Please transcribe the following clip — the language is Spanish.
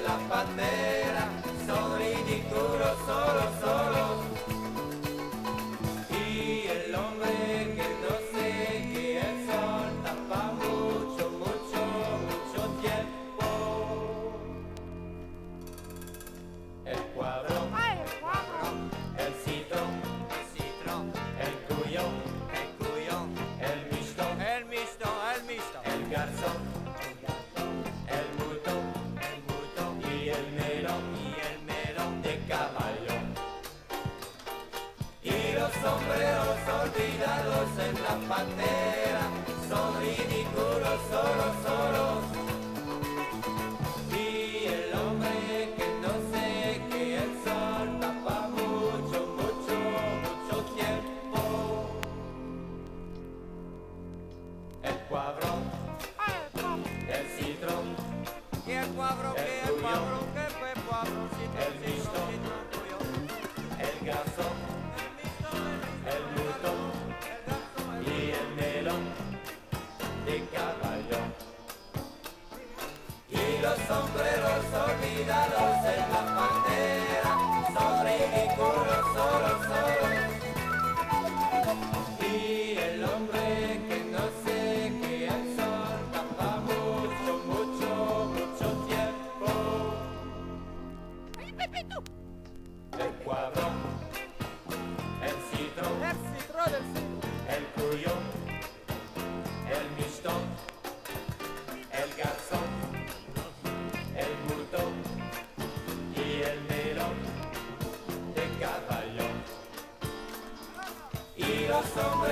la pantera son ridículos solos. Y el hombre que no sé que el sol tapa mucho tiempo. El cuadro, el citrón, el cuyón, el mixto, el garzón, el bulto y el melón de caballo. Y los sombreros olvidados en la pantera son ridículos solos. Y el hombre que no sé que el sol tapa mucho tiempo. El cuadrón, el citrón, ¿Qué el cuadro? ¿Qué el cuadro? ¿Qué fue cuadro? el mixto, el garzón, el bulto y el melón de caballo. Y los sombreros olvidados en la pantera son ridículos solos. Y el hombre que no sé que el sol tapa mucho tiempo. El cuadrón, el citrón, el cuyón, el mixtón, el garzón, el bulto y el melón de caballo. Y los hombres